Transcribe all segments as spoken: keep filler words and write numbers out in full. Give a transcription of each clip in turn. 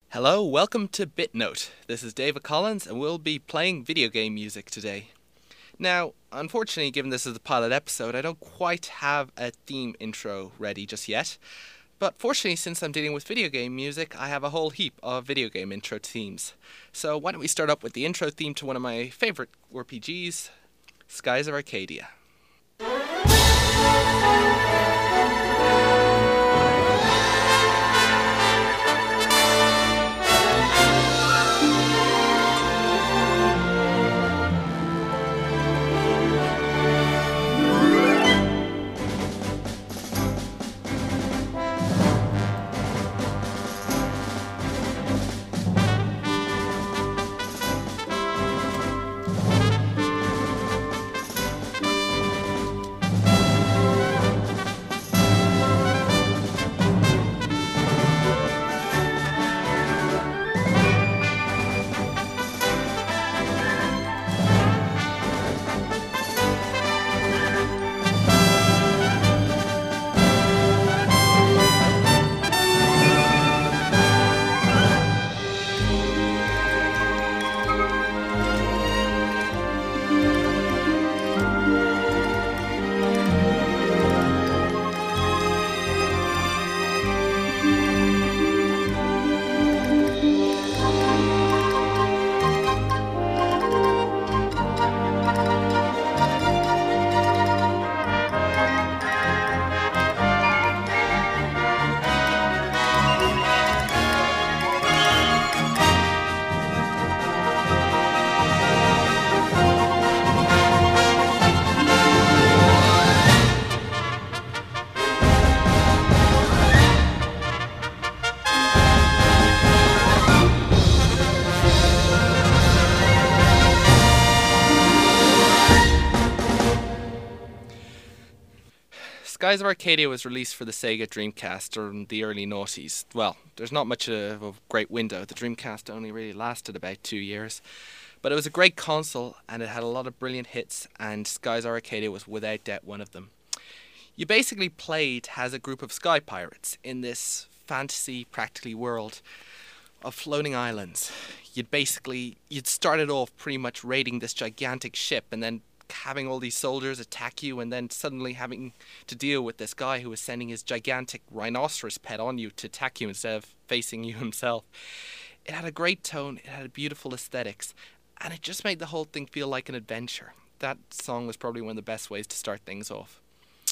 Hello, welcome to BitNote. This is David Collins and we'll be playing video game music today. Now, unfortunately, given this is the pilot episode, I don't quite have a theme intro ready just yet. But fortunately, since I'm dealing with video game music, I have a whole heap of video game intro themes. So why don't we start up with the intro theme to one of my favourite R P Gs, Skies of Arcadia. Skies of Arcadia was released for the Sega Dreamcast in the early noughties. Well, there's not much of a great window. The Dreamcast only really lasted about two years. But it was a great console and it had a lot of brilliant hits, and Skies of Arcadia was without doubt one of them. You basically played as a group of sky pirates in this fantasy practically world of floating islands. You'd basically, you'd started off pretty much raiding this gigantic ship and then having all these soldiers attack you, and then suddenly having to deal with this guy who was sending his gigantic rhinoceros pet on you to attack you instead of facing you himself. It had a great tone, it had beautiful aesthetics, and it just made the whole thing feel like an adventure. That song was probably one of the best ways to start things off.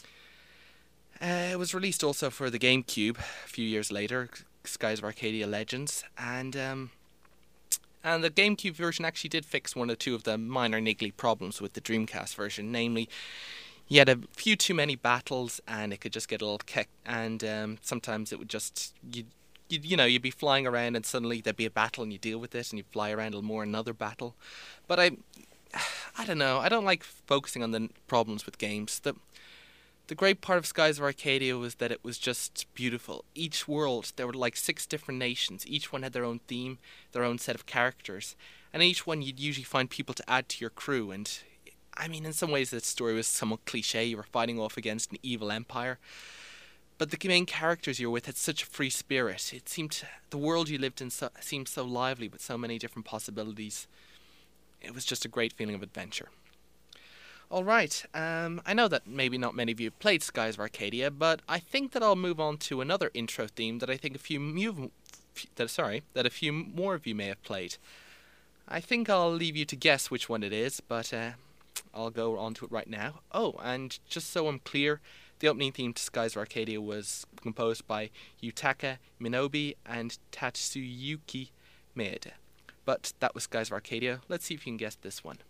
Uh, it was released also for the GameCube a few years later, Skies of Arcadia Legends, and um, And the GameCube version actually did fix one or two of the minor niggly problems with the Dreamcast version. Namely, you had a few too many battles and it could just get a little kicked. And um, sometimes it would just, you you you know, you'd be flying around and suddenly there'd be a battle and you deal with it and you fly around a little more, another battle. But I, I don't know, I don't like focusing on the problems with games. The, The great part of Skies of Arcadia was that it was just beautiful. Each world, there were like six different nations. Each one had their own theme, their own set of characters. And in each one you'd usually find people to add to your crew. And I mean, in some ways the story was somewhat cliche. You were fighting off against an evil empire. But the main characters you were with had such a free spirit. It seemed, the world you lived in so, seemed so lively with so many different possibilities. It was just a great feeling of adventure. Alright, um, I know that maybe not many of you have played Skies of Arcadia, but I think that I'll move on to another intro theme that I think a few mu- that sorry, that a few more of you may have played. I think I'll leave you to guess which one it is, but uh, I'll go on to it right now. Oh, and just so I'm clear, the opening theme to Skies of Arcadia was composed by Yutaka Minobe and Tatsuyuki Maeda. But that was Skies of Arcadia. Let's see if you can guess this one.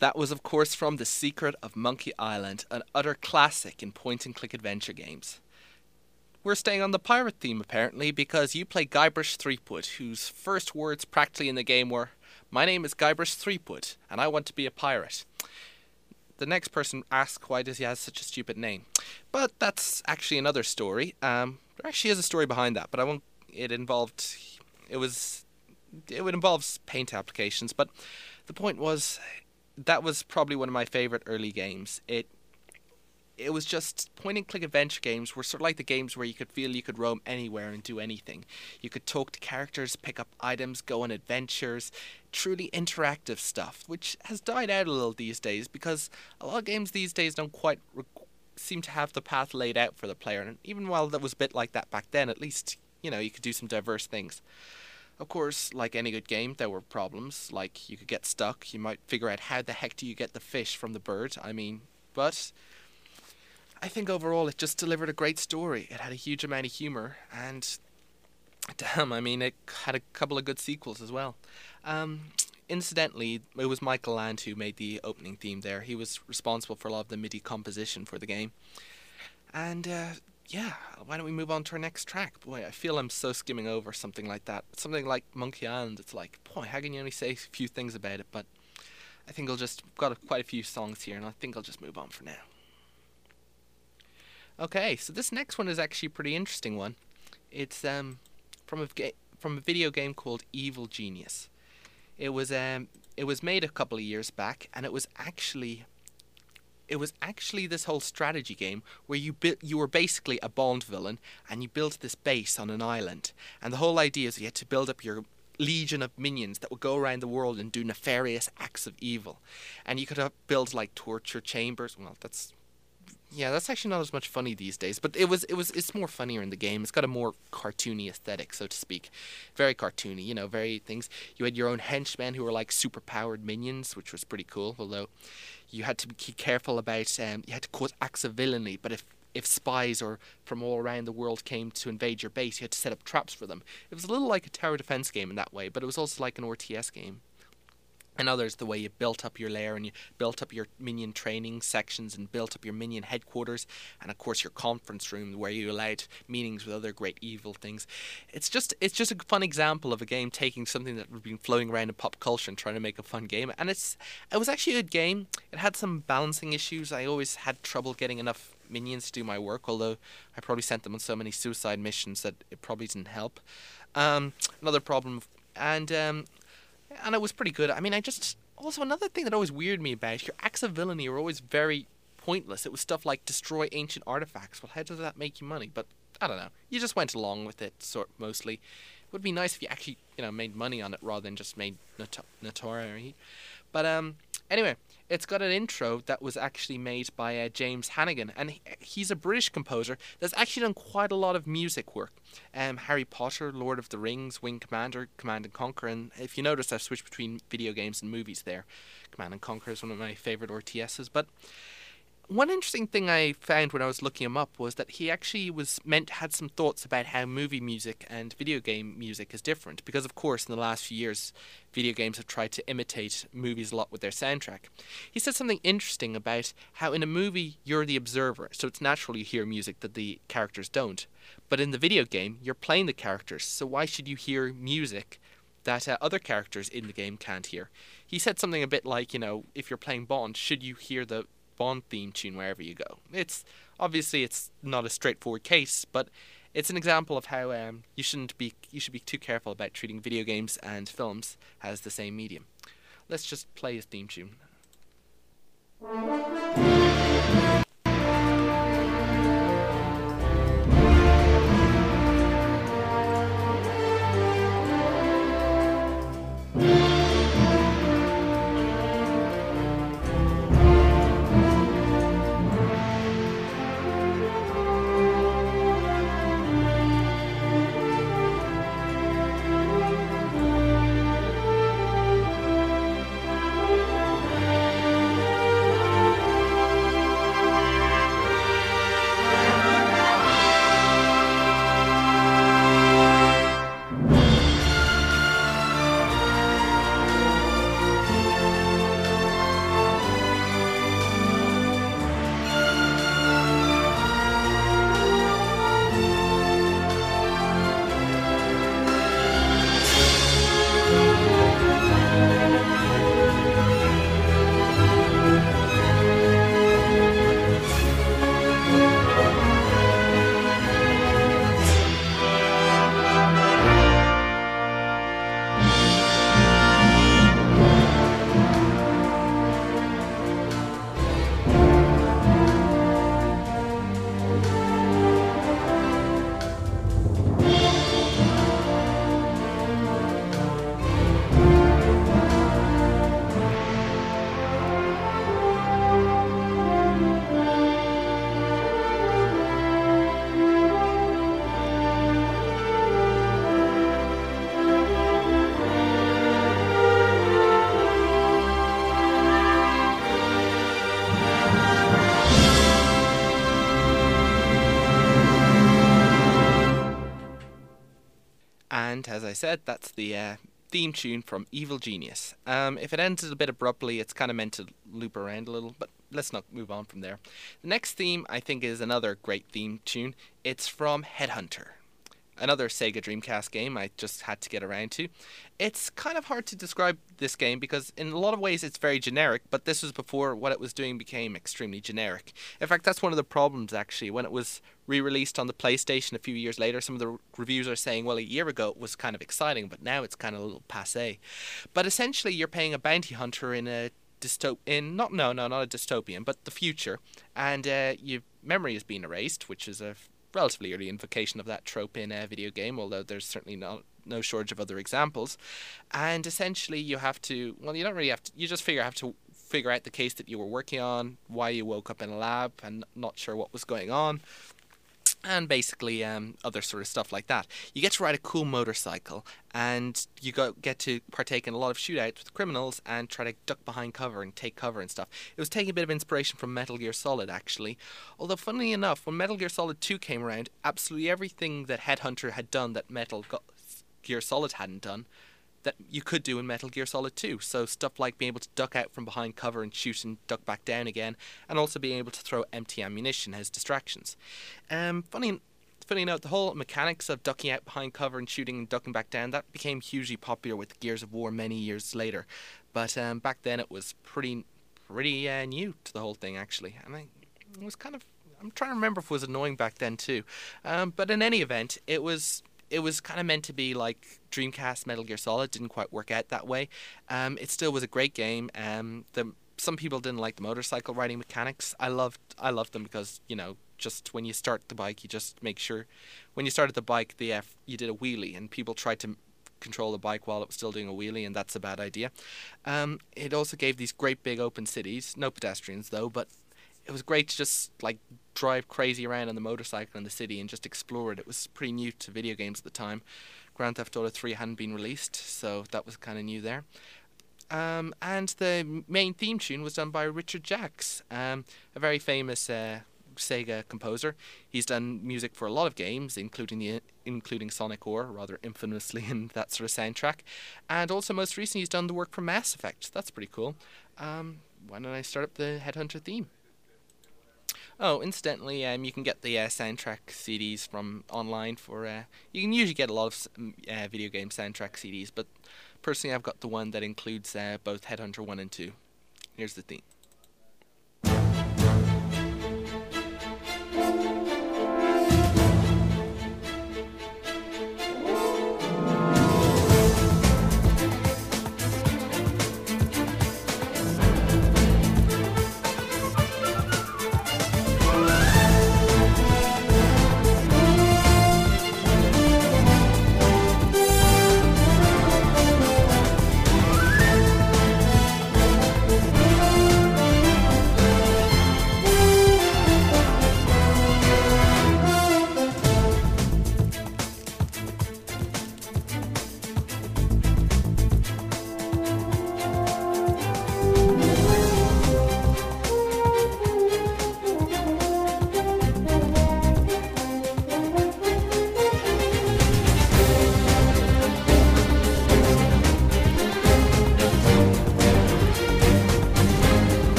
That was, of course, from The Secret of Monkey Island, an utter classic in point and click adventure games. We're staying on the pirate theme, apparently, because you play Guybrush Threepwood, whose first words practically in the game were, "My name is Guybrush Threepwood, and I want to be a pirate." The next person asks why does he have such a stupid name. But that's actually another story. Um, there actually is a story behind that, but I won't. It involved. It was. It would involve paint applications, but the point was that was probably one of my favorite early games. It. It was just point and click adventure games were sort of like the games where you could feel you could roam anywhere and do anything. You could talk to characters, pick up items, go on adventures, truly interactive stuff, which has died out a little these days because a lot of games these days don't quite re- seem to have the path laid out for the player. And even while that was a bit like that back then, at least, you know, you could do some diverse things. Of course, like any good game, there were problems, like you could get stuck, you might figure out how the heck do you get the fish from the bird, I mean, but I think overall it just delivered a great story. It had a huge amount of humour, and damn, I mean, it had a couple of good sequels as well. Um, incidentally, it was Michael Land who made the opening theme there. He was responsible for a lot of the MIDI composition for the game. And, uh, yeah, why don't we move on to our next track? Boy, I feel I'm so skimming over something like that. Something like Monkey Island, it's like, boy, how can you only say a few things about it? But I think I'll just, got a, quite a few songs here, and I think I'll just move on for now. Okay, so this next one is actually a pretty interesting one. It's um from a ga- from a video game called Evil Genius. It was um it was made a couple of years back, and it was actually it was actually this whole strategy game where you built you were basically a Bond villain, and you built this base on an island. And the whole idea is you had to build up your legion of minions that would go around the world and do nefarious acts of evil. And you could have build like torture chambers. Well, that's Yeah, that's actually not as much funny these days, but it was it was it's more funnier in the game. It's got a more cartoony aesthetic, so to speak. Very cartoony, you know, very things. You had your own henchmen who were like super powered minions, which was pretty cool, although you had to be careful about um you had to cause acts of villainy, but if if spies or from all around the world came to invade your base, you had to set up traps for them. It was a little like a tower defense game in that way, but it was also like an R T S game. And others, the way you built up your lair and you built up your minion training sections and built up your minion headquarters, and of course your conference room where you allowed meetings with other great evil things. It's just it's just a fun example of a game taking something that had been floating around in pop culture and trying to make a fun game. And it's it was actually a good game. It had some balancing issues. I always had trouble getting enough minions to do my work, although I probably sent them on so many suicide missions that it probably didn't help. Um, another problem, and um, And it was pretty good. I mean, I just... Also, another thing that always weirded me about it, your acts of villainy were always very pointless. It was stuff like destroy ancient artifacts. Well, how does that make you money? But, I don't know. You just went along with it, sort mostly. It would be nice if you actually, you know, made money on it rather than just made not- notoriety. But, um... Anyway, it's got an intro that was actually made by uh, James Hannigan, and he, he's a British composer that's actually done quite a lot of music work. Um, Harry Potter, Lord of the Rings, Wing Commander, Command and Conquer, and if you notice, I've switched between video games and movies there. Command and Conquer is one of my favourite R T Ss, but one interesting thing I found when I was looking him up was that he actually was meant had some thoughts about how movie music and video game music is different, because of course in the last few years video games have tried to imitate movies a lot with their soundtrack. He said something interesting about how in a movie you're the observer, so it's natural you hear music that the characters don't, but in the video game you're playing the characters, so why should you hear music that uh, other characters in the game can't hear? He said something a bit like, you know, if you're playing Bond, should you hear the Bond theme tune wherever you go? It's obviously it's not a straightforward case, but it's an example of how um, you shouldn't be you should be too careful about treating video games and films as the same medium. Let's just play his theme tune. And as I said, that's the uh, theme tune from Evil Genius. Um, if it ends a bit abruptly, it's kind of meant to loop around a little, but let's not move on from there. The next theme, I think, is another great theme tune. It's from Headhunter, another Sega Dreamcast game I just had to get around to. It's kind of hard to describe this game because in a lot of ways it's very generic, but this was before what it was doing became extremely generic. In fact, that's one of the problems actually. When it was re-released on the PlayStation a few years later, some of the reviews are saying, well, a year ago it was kind of exciting, but now it's kind of a little passé. But essentially you're playing a bounty hunter in a dystop in not no no not a dystopian, but the future, and uh, your memory is being erased, which is a relatively early invocation of that trope in a video game, although there's certainly not no shortage of other examples. And essentially you have to, well, you don't really have to, you just figure have to figure out the case that you were working on, why you woke up in a lab and not sure what was going on, and basically um, other sort of stuff like that. You get to ride a cool motorcycle, and you go, get to partake in a lot of shootouts with criminals and try to duck behind cover and take cover and stuff. It was taking a bit of inspiration from Metal Gear Solid, actually. Although, funnily enough, when Metal Gear Solid two came around, absolutely everything that Headhunter had done that Metal Gear Solid hadn't done, that you could do in Metal Gear Solid two. So stuff like being able to duck out from behind cover and shoot and duck back down again, and also being able to throw empty ammunition as distractions. Um, funny, funny note, the whole mechanics of ducking out behind cover and shooting and ducking back down, that became hugely popular with Gears of War many years later. But um, back then it was pretty, pretty uh, new to the whole thing actually, and I, it was kind of, I'm trying to remember if it was annoying back then too. Um, but in any event, it was. It was kind of meant to be like Dreamcast Metal Gear Solid. Didn't quite work out that way. Um, it still was a great game. Um, the some people didn't like the motorcycle riding mechanics. I loved I loved them because, you know, just when you start the bike, you just make sure when you started the bike, the F you did a wheelie, and people tried to control the bike while it was still doing a wheelie, and that's a bad idea. Um, it also gave these great big open cities, no pedestrians though, but it was great to just like drive crazy around on the motorcycle in the city and just explore it. It was pretty new to video games at the time. Grand Theft Auto three hadn't been released, so that was kind of new there. Um, and the main theme tune was done by Richard Jacques, um, a very famous uh, Sega composer. He's done music for a lot of games, including the including Sonic four, rather infamously in that sort of soundtrack. And also most recently he's done the work for Mass Effect. That's pretty cool. Um, why don't I start up the Headhunter theme? Oh, incidentally, um, you can get the uh, soundtrack C Ds from online for. Uh, you can usually get a lot of uh, video game soundtrack C Ds, but personally, I've got the one that includes uh, both Headhunter one and two. Here's the theme.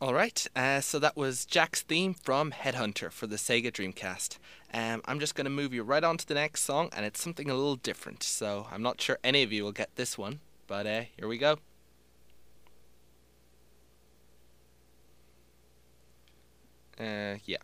Alright, uh, so that was Jack's theme from Headhunter for the Sega Dreamcast. Um, I'm just going to move you right on to the next song, and it's something a little different, so I'm not sure any of you will get this one, but uh, here we go. Uh, yeah.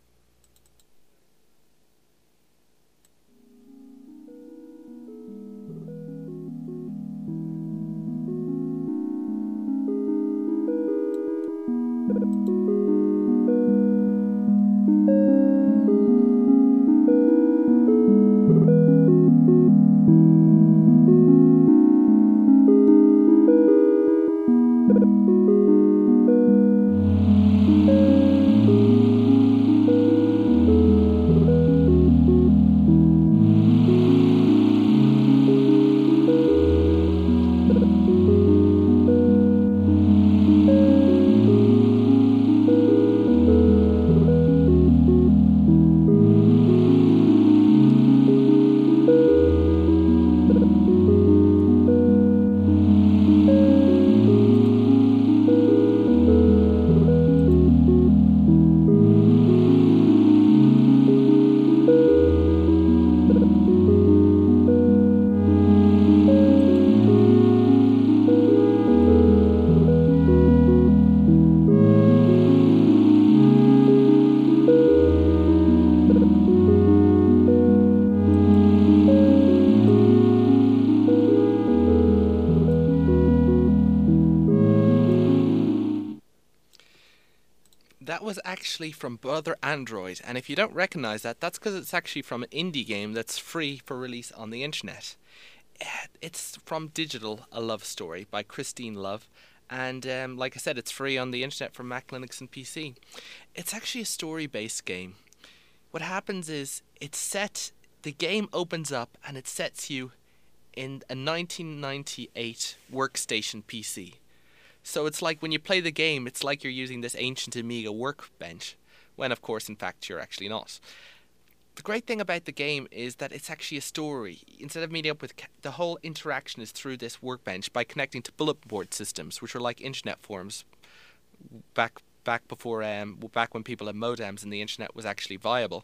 That was actually from Brother Android, and if you don't recognize that, that's because it's actually from an indie game that's free for release on the internet. It's from Digital, A Love Story by Christine Love, and um, like I said, it's free on the internet for Mac, Linux, and P C. It's actually a story-based game. What happens is, it's set, the game opens up, and it sets you in a nineteen ninety-eight workstation P C. So it's like when you play the game, it's like you're using this ancient Amiga workbench, when of course in fact you're actually not. The great thing about the game is that it's actually a story. Instead of meeting up with, the whole interaction is through this workbench by connecting to bulletin board systems, which are like internet forums back back before um back when people had modems and the internet was actually viable.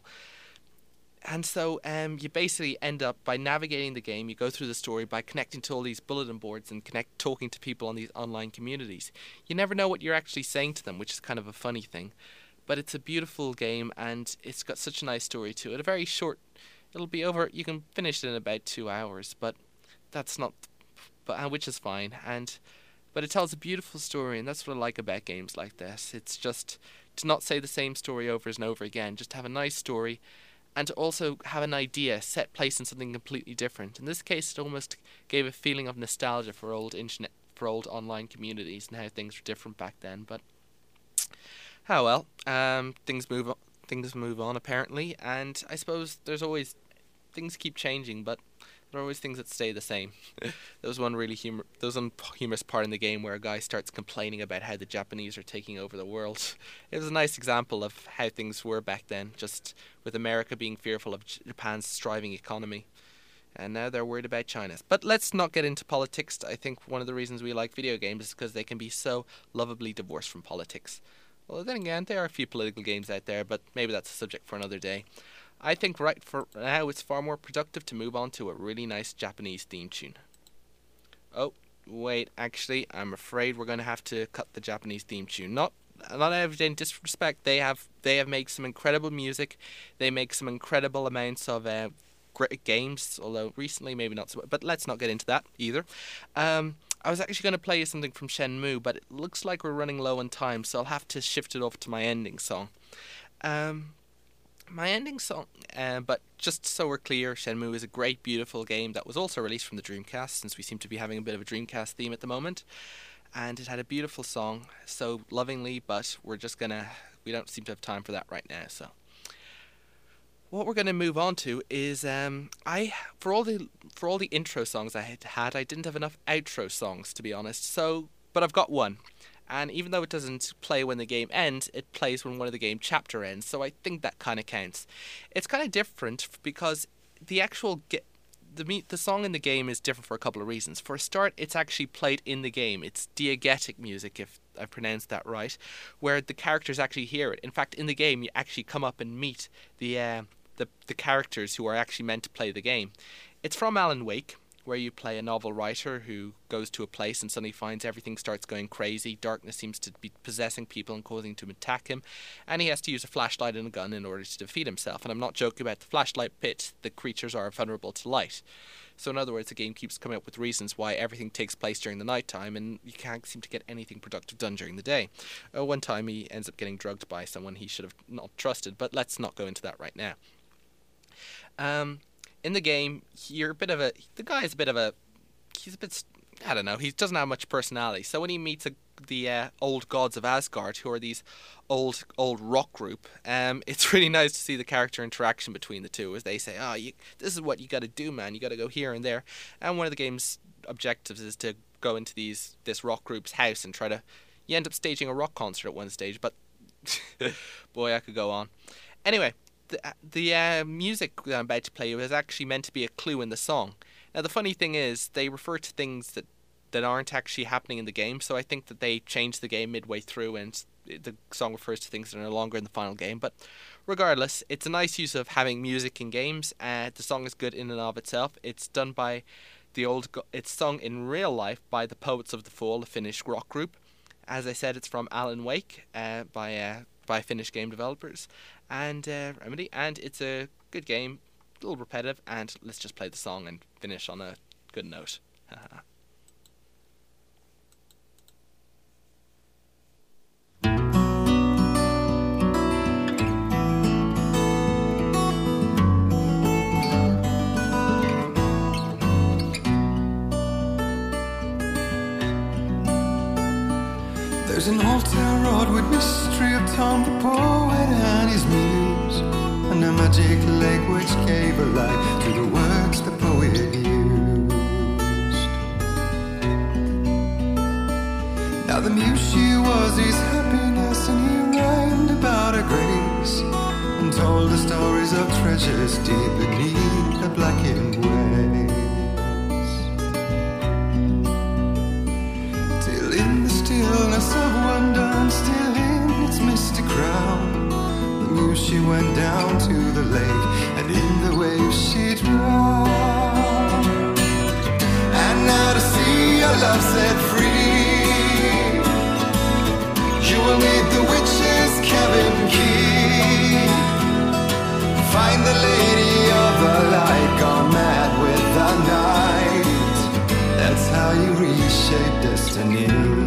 And so um, you basically end up, by navigating the game, you go through the story by connecting to all these bulletin boards and connect talking to people on these online communities. You never know what you're actually saying to them, which is kind of a funny thing. But it's a beautiful game, and it's got such a nice story to it. A very short, it'll be over, you can finish it in about two hours, but that's not, but which is fine. And but it tells a beautiful story, and that's what I like about games like this. It's just to not say the same story over and over again, just have a nice story, and to also have an idea, set place in something completely different. In this case, it almost gave a feeling of nostalgia for old internet, for old online communities and how things were different back then. But oh well, um, things move on, things move on apparently, and I suppose there's always things keep changing, but there are always things that stay the same. There was one really humor, there was one humorous part in the game where a guy starts complaining about how the Japanese are taking over the world. It was a nice example of how things were back then, just with America being fearful of Japan's thriving economy. And now they're worried about China's. But let's not get into politics. I think one of the reasons we like video games is because they can be so lovably divorced from politics. Well, then again, there are a few political games out there, but maybe that's a subject for another day. I think right for now it's far more productive to move on to a really nice Japanese theme tune. Oh, wait, actually, I'm afraid we're going to have to cut the Japanese theme tune. Not not out of any disrespect, they have they have made some incredible music. They make some incredible amounts of uh, great games, although recently maybe not so, but let's not get into that either. Um, I was actually going to play you something from Shenmue, but it looks like we're running low on time, so I'll have to shift it off to my ending song. Um... My ending song, uh, but just so we're clear, Shenmue is a great, beautiful game that was also released from the Dreamcast, since we seem to be having a bit of a Dreamcast theme at the moment. And it had a beautiful song, so lovingly, but we're just gonna, we don't seem to have time for that right now, so. What we're gonna move on to is, um, I, for all the, for all the intro songs I had, had, I didn't have enough outro songs, to be honest, so, but I've got one. And even though it doesn't play when the game ends, it plays when one of the game chapter ends, so I think that kind of counts. It's kind of different because the actual ge- the me- the song in the game is different for a couple of reasons. For a start, it's actually played in the game. It's diegetic music, if I've pronounced that right, where the characters actually hear it. In fact, in the game, you actually come up and meet the uh, the the characters who are actually meant to play the game. It's from Alan Wake, where you play a novel writer who goes to a place and suddenly finds everything starts going crazy. Darkness seems to be possessing people and causing them to attack him, and he has to use a flashlight and a gun in order to defeat himself. And I'm not joking about the flashlight pit. The creatures are vulnerable to light. So in other words, the game keeps coming up with reasons why everything takes place during the night time, and you can't seem to get anything productive done during the day. Uh, one time he ends up getting drugged by someone he should have not trusted, but let's not go into that right now. Um... In the game, you're a bit of a... The guy is a bit of a... He's a bit... I don't know. He doesn't have much personality. So when he meets a, the uh, old gods of Asgard, who are these old old rock group, um, it's really nice to see the character interaction between the two, as they say, oh, you, this is what you got to do, man. You got to go here and there. And one of the game's objectives is to go into these this rock group's house and try to... You end up staging a rock concert at one stage, but... boy, I could go on. Anyway... The, the uh, music that I'm about to play was actually meant to be a clue in the song. Now, the funny thing is, they refer to things that, that aren't actually happening in the game, so I think that they changed the game midway through, and the song refers to things that are no longer in the final game. But regardless, it's a nice use of having music in games. Uh, the song is good in and of itself. It's done by the old... Go- it's sung in real life by the Poets of the Fall, a Finnish rock group. As I said, it's from Alan Wake, uh, by... Uh, by Finnish game developers and uh, Remedy, and it's a good game, a little repetitive, and let's just play the song and finish on a good note. There's an old town road with mystery of Tom the poet and his muse, and a magic lake which gave a light to the words the poet used. Now the muse, she was his happiness, and he rhymed about her grace and told the stories of treasures deep beneath the blackened waves. Till in the stillness of wonder, still in its misty crown, the muse, she went down to the lake, and in the waves she drowned. And now to see your love set free, you will need the witch's cabin key. Find the lady of the light, gone mad with the night. That's how you reshape destiny.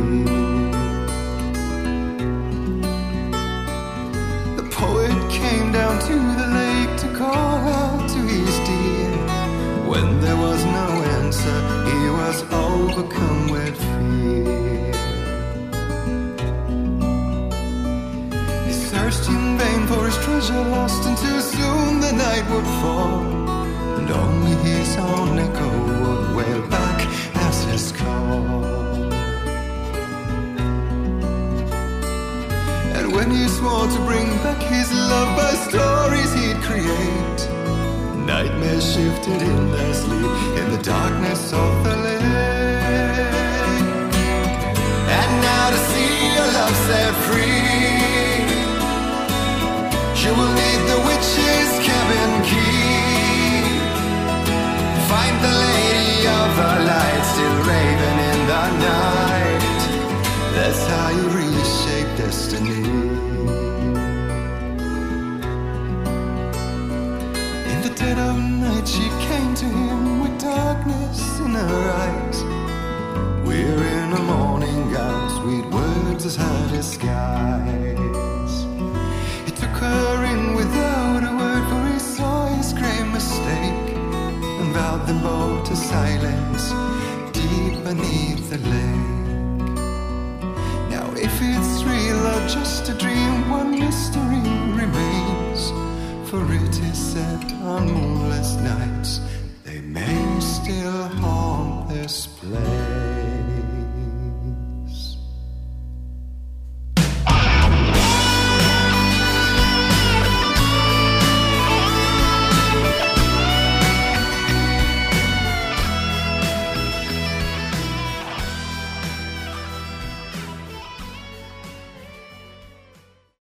Came down to the lake to call out to his dear. When there was no answer, he was overcome with fear. He searched in vain for his treasure lost, until soon the night would fall, and only his own echo would wail back as his call. When he swore to bring back his love by stories he'd create, nightmares shifted in their sleep in the darkness of the lake. And now to see your love set free, you will need the witch's cabin key. Find the lady of the light, still raving in the night. That's how you reshape destiny. Dead of night she came to him with darkness in her eyes. We're in a morning gown, sweet words as hard as skies. He took her in without a word, for he saw his grave mistake, and vowed them both to silence deep beneath the lake. Now if it's real or just a dream, one mystery remains, for it is said on moonless nights they may still haunt this place.